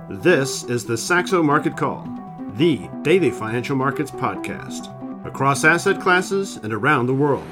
This is the Saxo Market Call, the daily financial markets podcast, across asset classes and around the world.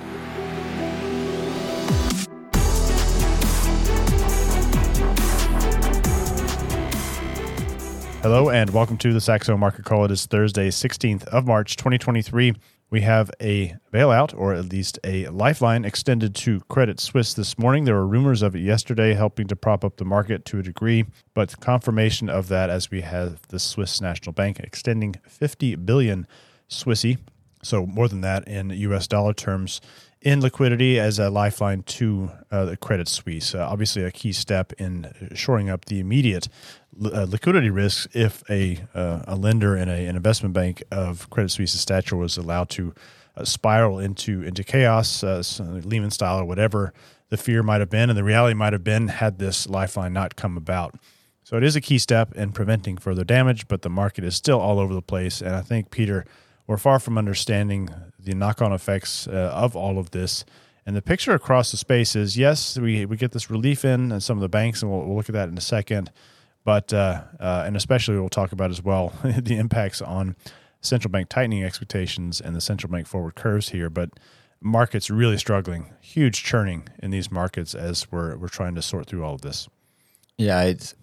Hello and welcome to the Saxo Market Call. It is Thursday, 16th of March, 2023. We have a bailout, or at least a lifeline, extended to Credit Suisse this morning. There were rumors of it yesterday, helping to prop up the market to a degree, but confirmation of that as we have the Swiss National Bank extending 50 billion Swissy, so more than that in US dollar terms, in liquidity as a lifeline to the Credit Suisse. Obviously a key step in shoring up the immediate liquidity risks if a lender in an investment bank of Credit Suisse's stature was allowed to spiral into chaos, Lehman style or whatever the fear might have been and the reality might have been had this lifeline not come about. So it is a key step in preventing further damage, but the market is still all over the place. And I think, Peter, we're far from understanding the knock-on effects of all of this. And the picture across the space is, yes, we get this relief in some of the banks, and we'll look at that in a second. But and especially we'll talk about as well the impacts on central bank tightening expectations and the central bank forward curves here. But markets really struggling, huge churning in these markets as we're trying to sort through all of this. Yeah,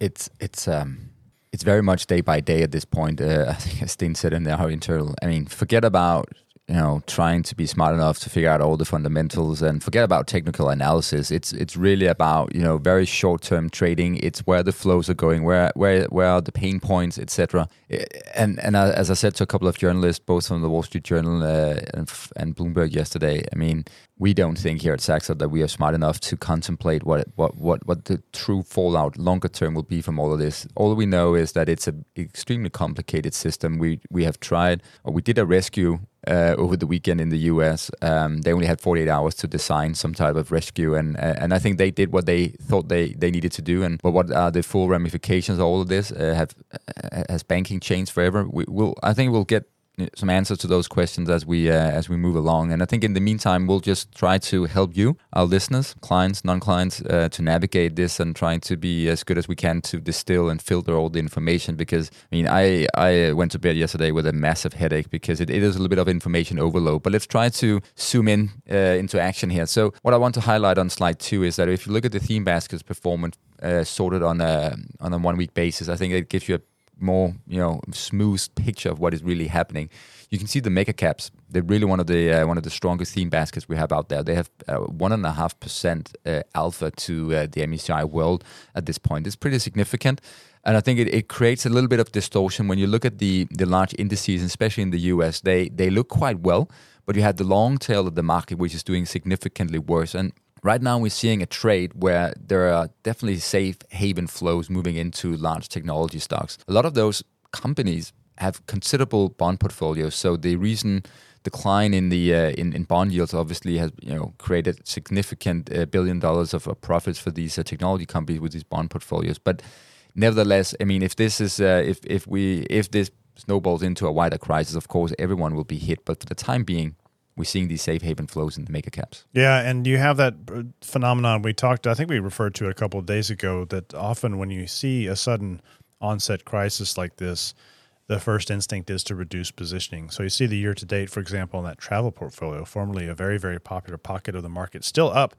it's very much day by day at this point. I think as Sten said in our internal, forget about trying to be smart enough to figure out all the fundamentals and forget about technical analysis. It's really about very short term trading. It's where the flows are going, where are the pain points, etc. And as I said to a couple of journalists, both from the Wall Street Journal and Bloomberg yesterday, we don't think here at Saxo that we are smart enough to contemplate what the true fallout longer term will be from all of this. All we know is that it's an extremely complicated system. We have tried, or we did a rescue over the weekend in the US. They only had 48 hours to design some type of rescue, and I think they did what they thought they needed to do. But what are the full ramifications of all of this? Has banking changed forever? I think we'll get some answers to those questions as we move along. And I think in the meantime, we'll just try to help you, our listeners, clients, non-clients, to navigate this and trying to be as good as we can to distill and filter all the information. Because I went to bed yesterday with a massive headache because it is a little bit of information overload. But let's try to zoom in into action here. So what I want to highlight on slide 2 is that if you look at the theme baskets performance sorted on a 1 week basis, I think it gives you a more smooth picture of what is really happening. You can see the mega caps. They're really one of the strongest theme baskets we have out there. They have 1.5% alpha to the MSCI World at this point. It's pretty significant, and I think it creates a little bit of distortion when you look at the large indices, especially in the US. They look quite well, but you have the long tail of the market, which is doing significantly worse. And right now, we're seeing a trade where there are definitely safe haven flows moving into large technology stocks. A lot of those companies have considerable bond portfolios, so the recent decline in the in bond yields obviously has created significant $1 billion of profits for these technology companies with these bond portfolios. But nevertheless, if this is if this snowballs into a wider crisis, of course everyone will be hit. But for the time being, we're seeing these safe haven flows in the mega caps. Yeah, and you have that phenomenon I think we referred to it a couple of days ago, that often when you see a sudden onset crisis like this, the first instinct is to reduce positioning. So you see the year to date, for example, in that travel portfolio, formerly a very, very popular pocket of the market, still up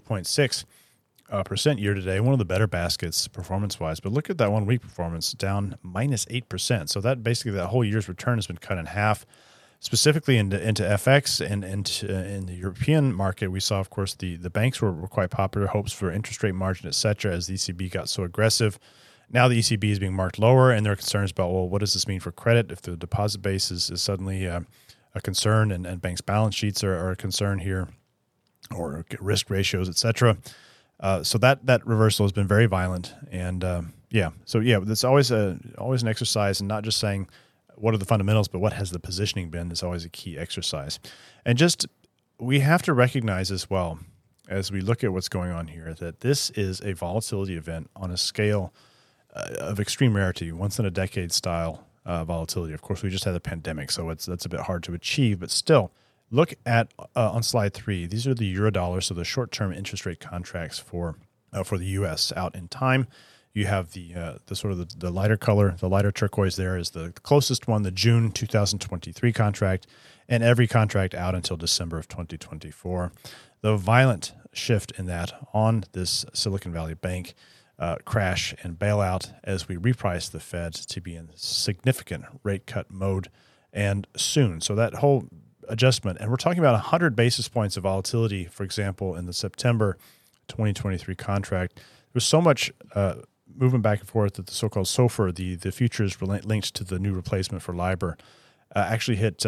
8.6% year to date, one of the better baskets performance-wise. But look at that 1 week performance, down minus 8%. So that basically that whole year's return has been cut in half. Specifically into FX and in the European market, we saw, of course, the banks were quite popular, hopes for interest rate margin, et cetera, as the ECB got so aggressive. Now the ECB is being marked lower, and there are concerns about, well, what does this mean for credit if the deposit base is suddenly a concern and banks' balance sheets are a concern here, or risk ratios, et cetera. So that reversal has been very violent. And, it's always an exercise, and not just saying, what are the fundamentals, but what has the positioning been is always a key exercise. And we have to recognize as well, as we look at what's going on here, that this is a volatility event on a scale of extreme rarity, once in a decade style volatility. Of course, we just had a pandemic, so that's a bit hard to achieve, but still, look at on slide 3, these are the Eurodollar, so the short-term interest rate contracts for the U.S. out in time. You have the sort of the lighter color, the lighter turquoise there is the closest one, the June 2023 contract, and every contract out until December of 2024. The violent shift in that on this Silicon Valley Bank crash and bailout as we reprice the Fed to be in significant rate cut mode and soon. So that whole adjustment, and we're talking about 100 basis points of volatility, for example, in the September 2023 contract. There was so much moving back and forth that the so-called SOFR, the futures linked to the new replacement for LIBOR, actually hit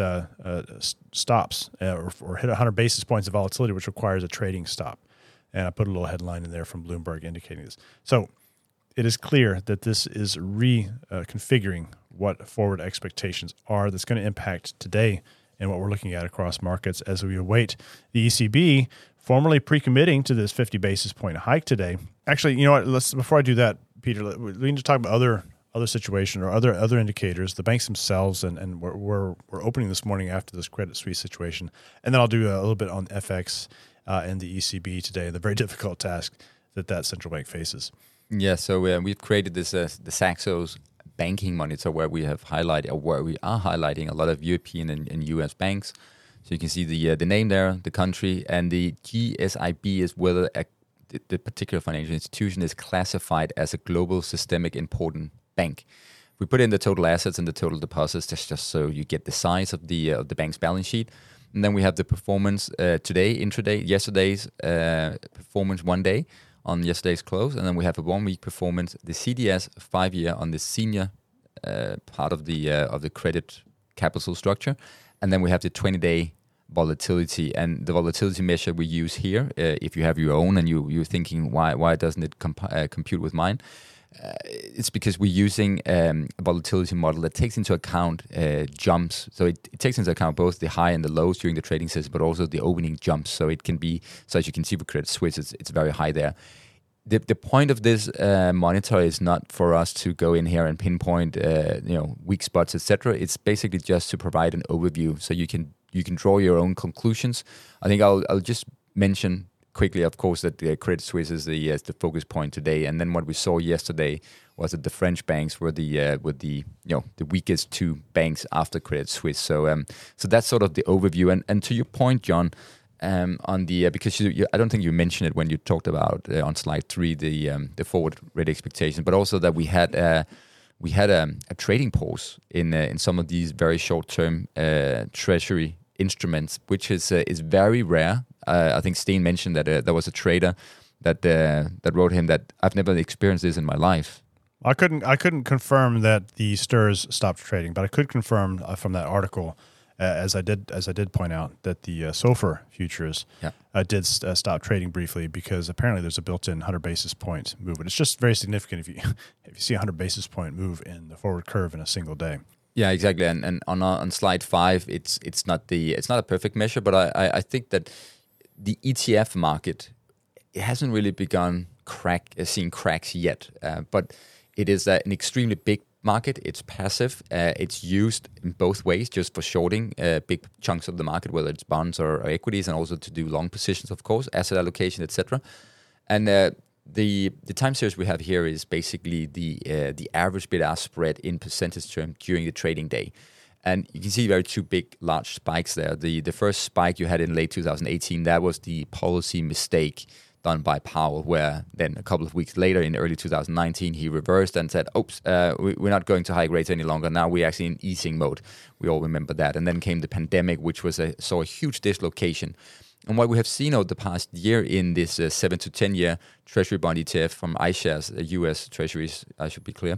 stops or hit 100 basis points of volatility, which requires a trading stop. And I put a little headline in there from Bloomberg indicating this. So it is clear that this is reconfiguring what forward expectations are. That's going to impact today and what we're looking at across markets as we await the ECB formally pre-committing to this 50 basis point hike today. Actually, you know what? Before I do that, Peter, we need to talk about other situation or other indicators, the banks themselves, and we're opening this morning after this Credit Suisse situation, and then I'll do a little bit on FX and the ECB today, the very difficult task that central bank faces. Yeah, so we've created this the Saxo's banking monitor where we have highlighted, or where we are highlighting a lot of European and US banks. So you can see the name there, the country, and the GSIB is whether the particular financial institution is classified as a global systemic important bank. We put in the total assets and the total deposits just so you get the size of the bank's balance sheet. And then we have the performance today, intraday, yesterday's performance one day on yesterday's close. And then we have a 1 week performance, the CDS 5-year on the senior part of the credit capital structure. And then we have the 20-day volatility. And the volatility measure we use here, if you have your own and you're thinking, why doesn't it compute with mine? It's because we're using a volatility model that takes into account jumps. So it takes into account both the high and the lows during the trading session, but also the opening jumps. So it can be, so as you can see with Credit Suisse, it's very high there. The point of this monitor is not for us to go in here and pinpoint weak spots, etc. It's basically just to provide an overview, so you can draw your own conclusions. I think I'll just mention quickly, of course, that the Credit Suisse is the focus point today, and then what we saw yesterday was that the French banks were the weakest two banks after Credit Suisse. So that's sort of the overview. And to your point, John, on the because I don't think you mentioned it when you talked about on slide 3 the forward rate expectation, but also that we had a trading pause in some of these very short term treasury instruments, which is very rare. I think Steen mentioned that there was a trader that wrote him that I've never experienced this in my life. I couldn't confirm that the STIRS stopped trading, but I could confirm from that article, as I did point out, that the SOFR futures did stop trading briefly because apparently there's a built-in 100 basis point movement. It's just very significant if you see a 100 basis point move in the forward curve in a single day. Yeah, exactly. And on slide 5, it's not a perfect measure, but I think that the ETF market, it hasn't really begun seeing cracks yet, but it is an extremely big market. It's passive. It's used in both ways, just for shorting big chunks of the market, whether it's bonds or equities, and also to do long positions, of course, asset allocation, etc. And the time series we have here is basically the average bid-ask spread in percentage term during the trading day. And you can see very two big, large spikes there. The first spike you had in late 2018, that was the policy mistake done by Powell, where then a couple of weeks later in early 2019, he reversed and said, oops, we're not going to hike rates any longer. Now we're actually in easing mode. We all remember that. And then came the pandemic, which saw a huge dislocation. And what we have seen over the past year in this 7 to 10 year Treasury bond ETF from iShares, US Treasuries, I should be clear,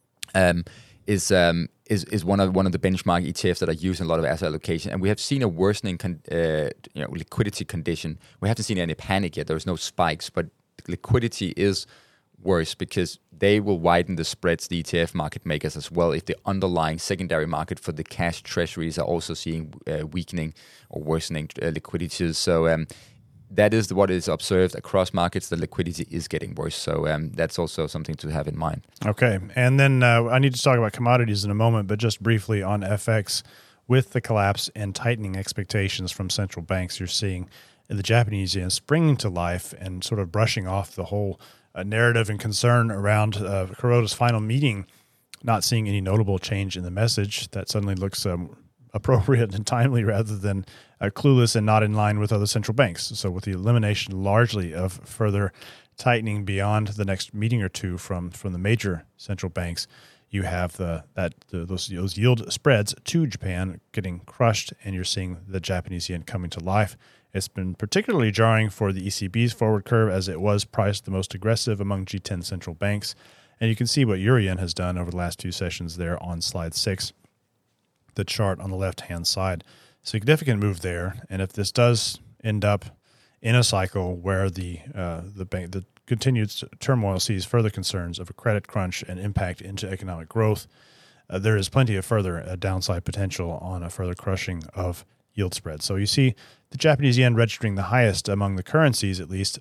is one of the benchmark ETFs that are used in a lot of asset allocation, and we have seen a worsening liquidity condition. We haven't seen any panic yet. There's no spikes, but liquidity is worse because they will widen the spreads, the ETF market makers as well, if the underlying secondary market for the cash treasuries are also seeing weakening or worsening liquidity. So that is what is observed across markets. The liquidity is getting worse. So that's also something to have in mind. Okay. And then I need to talk about commodities in a moment, but just briefly on FX, with the collapse and tightening expectations from central banks, you're seeing the Japanese yen springing to life and sort of brushing off the whole narrative and concern around Kuroda's final meeting, not seeing any notable change in the message. That suddenly looks appropriate and timely rather than clueless and not in line with other central banks. So with the elimination largely of further tightening beyond the next meeting or two from the major central banks, you have those yield spreads to Japan getting crushed, and you're seeing the Japanese yen coming to life. It's been particularly jarring for the ECB's forward curve, as it was priced the most aggressive among G10 central banks. And you can see what Euro yen has done over the last few sessions there on slide 6, the chart on the left-hand side. Significant move there, and if this does end up in a cycle where the continued turmoil sees further concerns of a credit crunch and impact into economic growth, there is plenty of further downside potential on a further crushing of yield spread. So you see the Japanese yen registering the highest among the currencies, at least.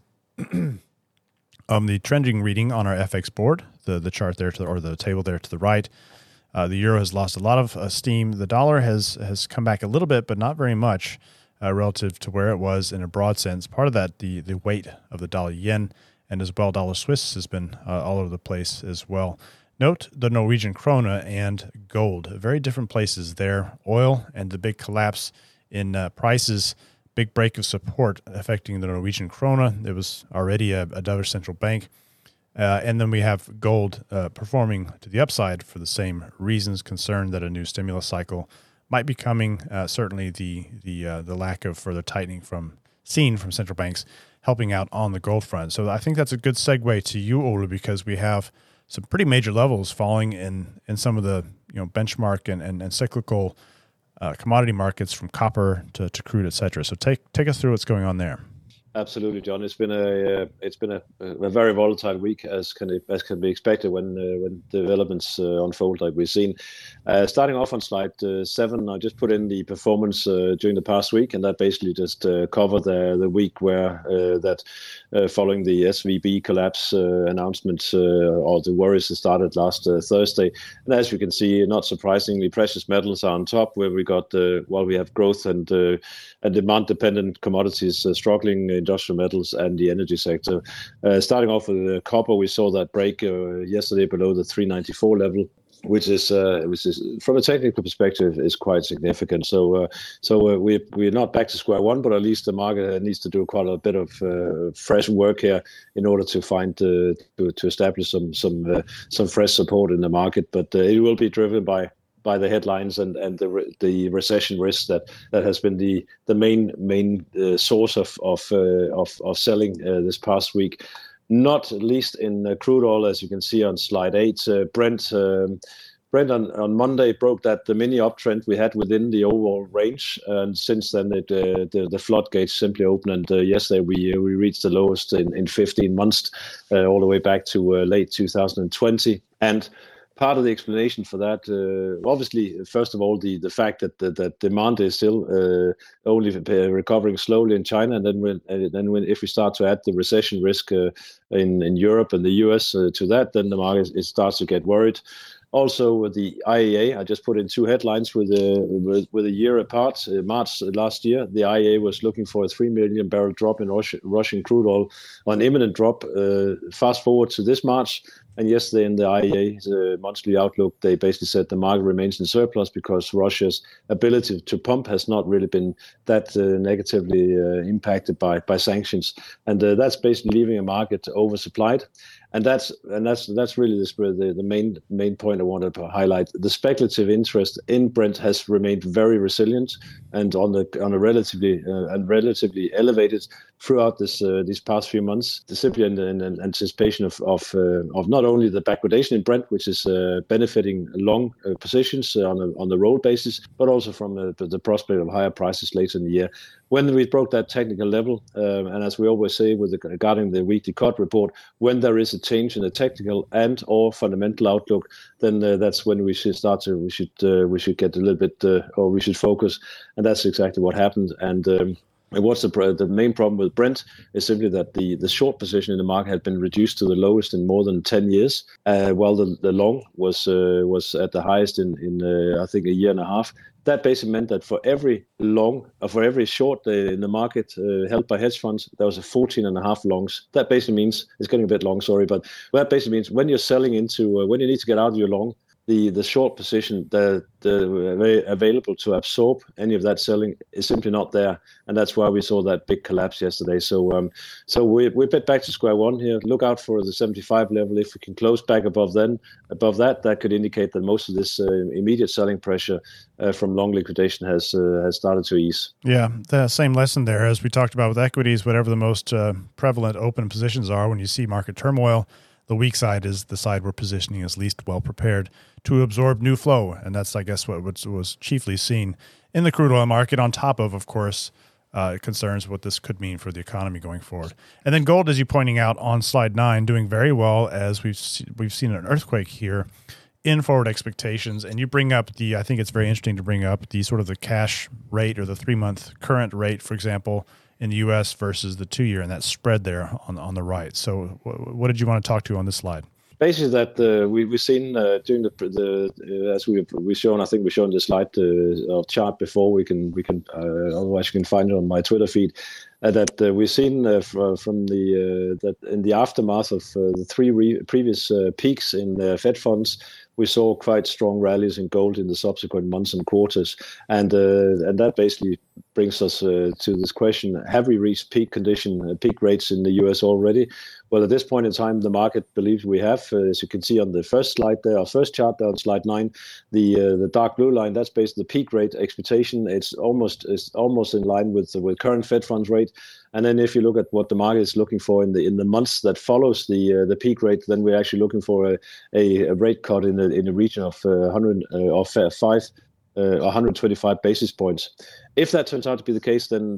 The trending reading on our FX board, the chart there or the table there to the right, the euro has lost a lot of steam. The dollar has come back a little bit, but not very much relative to where it was in a broad sense. Part of that, the weight of the dollar yen, and as well dollar Swiss has been all over the place as well. Note the Norwegian krone and gold, very different places there. Oil and the big collapse in prices, big break of support affecting the Norwegian krone. There was already a Dutch central bank. And then we have gold performing to the upside for the same reasons, concerned that a new stimulus cycle might be coming. Certainly the lack of further tightening seen from central banks helping out on the gold front. So I think that's a good segue to you, Ole, because we have some pretty major levels falling in some of the benchmark and cyclical commodity markets, from copper to crude, et cetera. So take us through what's going on there. Absolutely, John. It's been a very volatile week, as can be expected when developments unfold like we've seen. Starting off on slide 7, I just put in the performance during the past week, and that basically just covered the week where following the SVB collapse announcement or the worries that started last Thursday. And as you can see, not surprisingly, precious metals are on top, where we got while we have growth and demand-dependent commodities struggling, industrial metals and the energy sector. Starting off with copper, we saw that break yesterday below the 394 level, which is from a technical perspective is quite significant. So we're not back to square one, but at least the market needs to do quite a bit of fresh work here in order to find to establish some fresh support in the market. But it will be driven by the headlines and the recession risk that has been the main source of selling this past week. Not least in crude oil, as you can see on slide 8. Brent on Monday broke the mini uptrend we had within the overall range, and since then the floodgates simply opened. And yesterday we reached the lowest in 15 months, all the way back to late 2020. And part of the explanation for that, obviously, first of all, the fact that demand is still only recovering slowly in China, and then if we start to add the recession risk in Europe and the US to that, then the market starts to get worried. Also, with the IEA, I just put in 2 headlines with a year apart. March last year, the IEA was looking for a 3 million barrel drop in Russian crude oil, an imminent drop. Fast forward to this March, and yesterday in the IEA's monthly outlook, they basically said the market remains in surplus because Russia's ability to pump has not really been that negatively impacted by sanctions, and that's basically leaving a market oversupplied. And that's really the main point I wanted to highlight. The speculative interest in Brent has remained very resilient and on a relatively elevated throughout these past few months, simply in anticipation of not only the backwardation in Brent, which is benefiting long positions on the roll basis, but also from the prospect of higher prices later in the year. When we broke that technical level, and as we always say regarding the weekly COT report, when there is a change in the technical and or fundamental outlook, then that's when we should get a little bit, or we should focus, and that's exactly what happened. And And what's the main problem with Brent is simply that the short position in the market had been reduced to the lowest in more than 10 years, while the long was at the highest in I think a year and a half. That basically meant that for every long, or for every short in the market held by hedge funds, there was a 14.5 longs. That basically means, it's getting a bit long, sorry, but that basically means when you're selling into, when you need to get out of your long, the short position, the available to absorb any of that selling is simply not there, and that's why we saw that big collapse yesterday. So we're a bit back to square one here. Look out for the 75 level. If we can close back above that could indicate that most of this immediate selling pressure from long liquidation has started to ease. Yeah, the same lesson there as we talked about with equities. Whatever the most prevalent open positions are, when you see market turmoil, the weak side is the side where positioning is least well prepared to absorb new flow. And that's, I guess, what was chiefly seen in the crude oil market, on top of course, concerns what this could mean for the economy going forward. And then gold, as you're pointing out on slide 9, doing very well, as we've seen an earthquake here in forward expectations. And you bring up I think it's very interesting to bring up the sort of the cash rate or the 3-month current rate, for example, in the U.S. versus the 2-year, and that spread there on the right. So what did you want to talk to on this slide? Basically, that we've seen during the as we've shown, I think we've shown the slide or chart before. We can otherwise you can find it on my Twitter feed. That we've seen from that in the aftermath of the 3 previous peaks in Fed funds, we saw quite strong rallies in gold in the subsequent months and quarters, and that basically brings us to this question: have we reached peak rates in the U.S. already? Well, at this point in time, the market believes we have. As you can see on the first slide there, our first chart there on slide 9, the dark blue line, that's basically the peak rate expectation. It's almost in line with current Fed funds rate. And then if you look at what the market is looking for in the months that follows the peak rate, then we're actually looking for a rate cut in the region of 125 basis points. If that turns out to be the case, then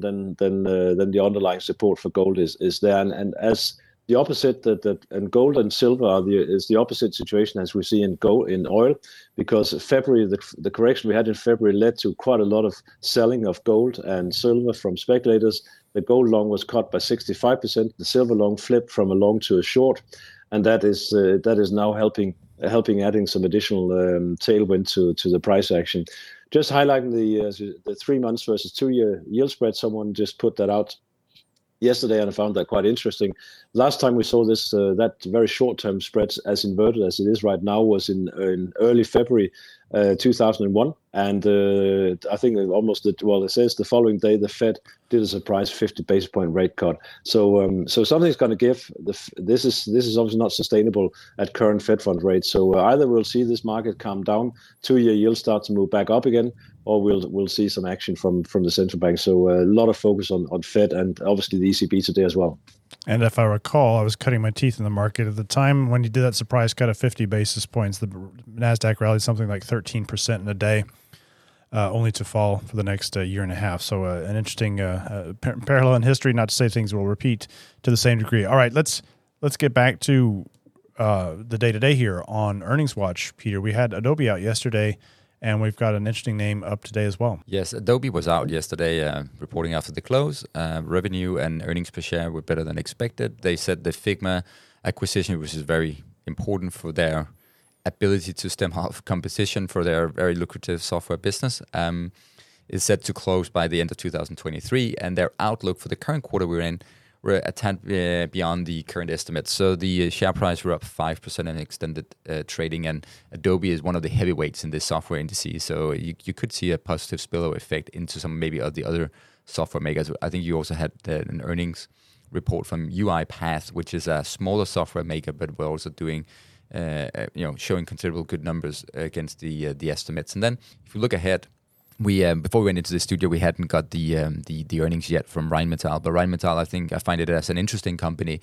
the underlying support for gold is there, and as the opposite and gold and silver is the opposite situation as we see in oil, because February the correction we had in February led to quite a lot of selling of gold and silver from speculators. The gold long was cut by 65%. The silver long flipped from a long to a short, and that is now helping adding some additional tailwind to the price action. Just highlighting the 3 months versus 2-year yield spread. Someone just put that out yesterday, and I found that quite interesting. Last time we saw this, that very short-term spread, as inverted as it is right now, was in early February 2001, and I think it says the following day the Fed did a surprise 50 basis point rate cut. So something's going to give. This is obviously not sustainable at current Fed fund rates. So either we'll see this market calm down, 2-year yield start to move back up again, or we'll see some action from the central bank. So a lot of focus on Fed and obviously the ECB today as well. And if I recall, I was cutting my teeth in the market at the time when you did that surprise cut of 50 basis points. The NASDAQ rallied something like 13% in a day, only to fall for the next year and a half. So an interesting parallel in history, not to say things will repeat to the same degree. All right, let's get back to the day-to-day here on Earnings Watch, Peter. We had Adobe out yesterday, and we've got an interesting name up today as well. Yes, Adobe was out yesterday reporting after the close. Revenue and earnings per share were better than expected. They said the Figma acquisition, which is very important for their ability to stem off competition for their very lucrative software business, is set to close by the end of 2023. And their outlook for the current quarter we're in were a tad beyond the current estimates. So the share price were up 5% in extended trading, and Adobe is one of the heavyweights in this software indices. So you could see a positive spillover effect into some maybe of the other software makers. I think you also had an earnings report from UiPath, which is a smaller software maker, but we're also doing, showing considerable good numbers against the estimates. And then if you look ahead, we before we went into the studio, we hadn't got the earnings yet from Rheinmetall. But Rheinmetall, I find it as an interesting company.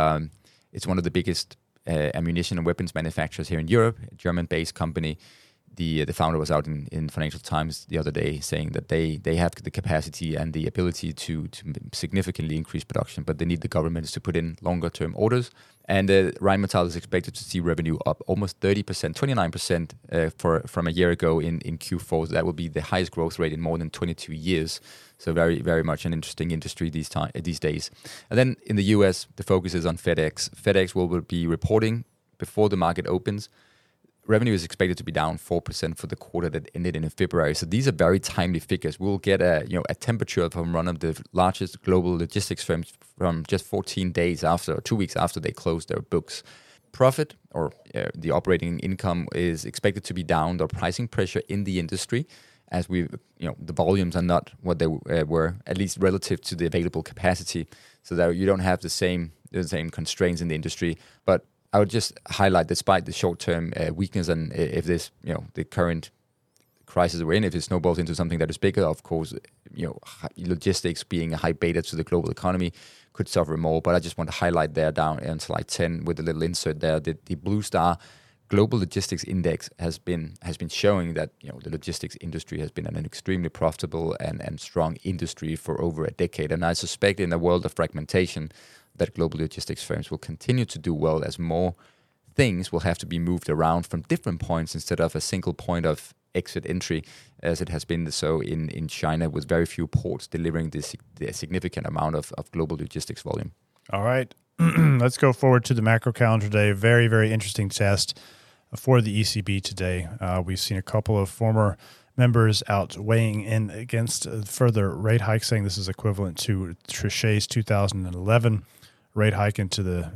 It's one of the biggest ammunition and weapons manufacturers here in Europe, a German-based company. the founder was out in Financial Times the other day saying that they have the capacity and the ability to significantly increase production, but they need the governments to put in longer term orders. And Rheinmetall is expected to see revenue up almost 30%, 29% from a year ago in Q4. So that will be the highest growth rate in more than 22 years. So very, very much an interesting industry these days. And then in the US, the focus is on FedEx. FedEx will be reporting before the market opens. Revenue is expected to be down 4% for the quarter that ended in February. So these are very timely figures. We'll get a temperature from one of the largest global logistics firms from just 14 days after, or 2 weeks after they closed their books. Profit, or the operating income, is expected to be down. The pricing pressure in the industry, as the volumes are not what they were, at least relative to the available capacity, so that you don't have the same constraints in the industry. But I would just highlight, despite the short-term weakness, and if this, the current crisis we're in, if it snowballs into something that is bigger, of course, logistics being a high beta to the global economy could suffer more. But I just want to highlight there down on slide 10 with a little insert there, the Blue Star Global Logistics Index has been showing that the logistics industry has been an extremely profitable and strong industry for over a decade. And I suspect in a world of fragmentation that global logistics firms will continue to do well, as more things will have to be moved around from different points instead of a single point of exit entry, as it has been so in China, with very few ports delivering the significant amount of global logistics volume. All right. Let's go forward to the macro calendar today. Very, very interesting test for the ECB today. We've seen a couple of former members out weighing in against further rate hikes, saying this is equivalent to Trichet's 2011 rate hike into the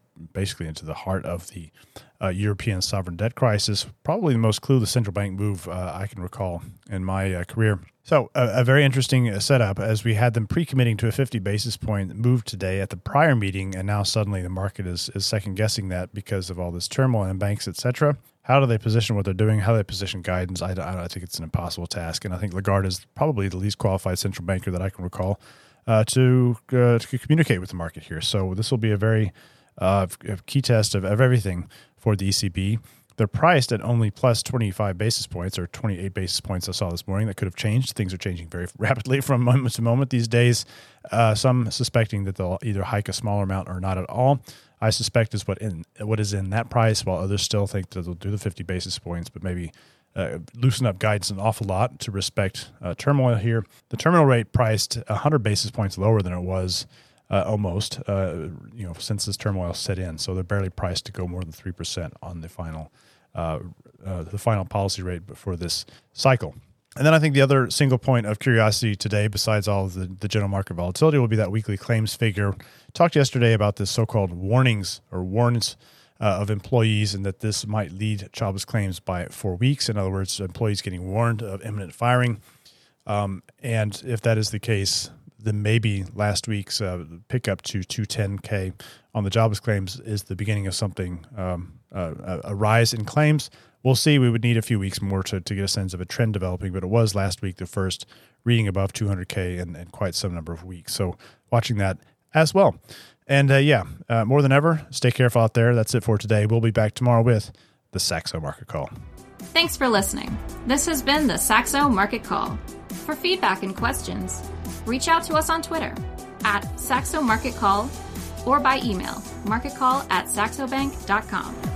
heart of the European sovereign debt crisis. Probably the most clueless central bank move I can recall in my career. So a very interesting setup, as we had them pre-committing to a 50 basis point move today at the prior meeting, and now suddenly the market is second-guessing that because of all this turmoil in banks, etc. How do they position what they're doing? How do they position guidance? I think it's an impossible task, and I think Lagarde is probably the least qualified central banker that I can recall to communicate with the market here. So this will be a very key test of everything for the ECB. They're priced at only plus 25 basis points, or 28 basis points I saw this morning. That could have changed. Things are changing very rapidly from moment to moment these days. Some suspecting that they'll either hike a smaller amount or not at all. I suspect is what is in that price, while others still think that they'll do the 50 basis points, but maybe loosen up guidance an awful lot to respect turmoil here. The terminal rate priced 100 basis points lower than it was almost, since this turmoil set in. So they're barely priced to go more than 3% on the final policy rate for this cycle. And then I think the other single point of curiosity today, besides all of the general market volatility, will be that weekly claims figure. Talked yesterday about this so-called warns of employees, and that this might lead jobless claims by 4 weeks. In other words, employees getting warned of imminent firing. And if that is the case, then maybe last week's pickup to 210K on the jobless claims is the beginning of something, a rise in claims. We'll see. We would need a few weeks more to get a sense of a trend developing, but it was last week the first reading above 200K in quite some number of weeks. So watching that as well. And more than ever, stay careful out there. That's it for today. We'll be back tomorrow with the Saxo Market Call. Thanks for listening. This has been the Saxo Market Call. For feedback and questions, reach out to us on Twitter @Saxo Market Call or by email marketcall@saxobank.com.